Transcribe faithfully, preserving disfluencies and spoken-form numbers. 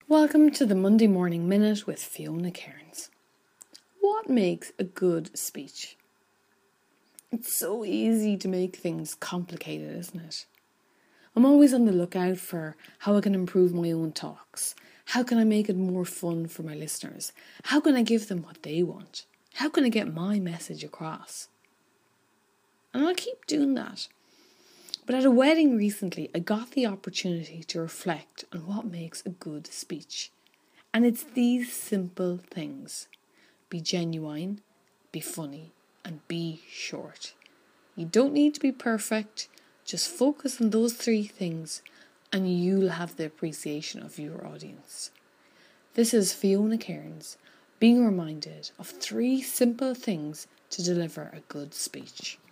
Welcome to the Monday Morning Minute with Fiona Cairns. What makes a good speech? It's so easy to make things complicated, isn't it? I'm always on the lookout for how I can improve my own talks. How can I make it more fun for my listeners? How can I give them what they want? How can I get my message across? And I'll keep doing that. But at a wedding recently, I got the opportunity to reflect on what makes a good speech. And it's these simple things. Be genuine, be funny, and be short. You don't need to be perfect. Just focus on those three things and you'll have the appreciation of your audience. This is Fiona Cairns being reminded of three simple things to deliver a good speech.